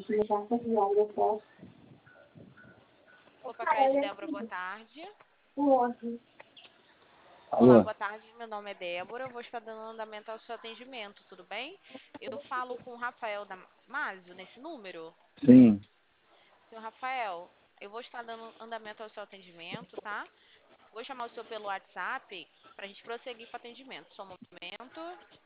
Opa, Crédito Débora, boa tarde. Olá, Alô? boa tarde. Meu nome é Débora. Eu vou estar dando andamento ao seu atendimento, tudo bem? Eu falo com o Rafael Damasio nesse número. Sim. Senhor Rafael, eu vou estar dando andamento ao seu atendimento, tá? Vou chamar o senhor pelo WhatsApp para a gente prosseguir com o atendimento. Só um momento.